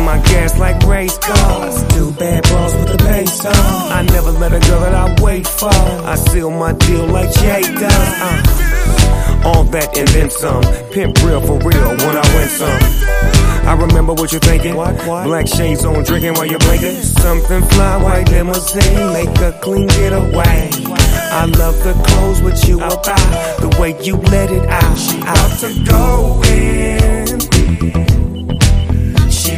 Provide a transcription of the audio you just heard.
my gas like race cars. Two bad bras with the bass on. I never met a girl that I wait for. I seal my deal like Jay does. All that and then some. Pimp real for real when I win some. I remember what you're thinking. What? Black shades on, drinking while you're blinking. Something fly, white limousine, make a clean getaway. I love the clothes with you about, the way you let it out. She about to go in.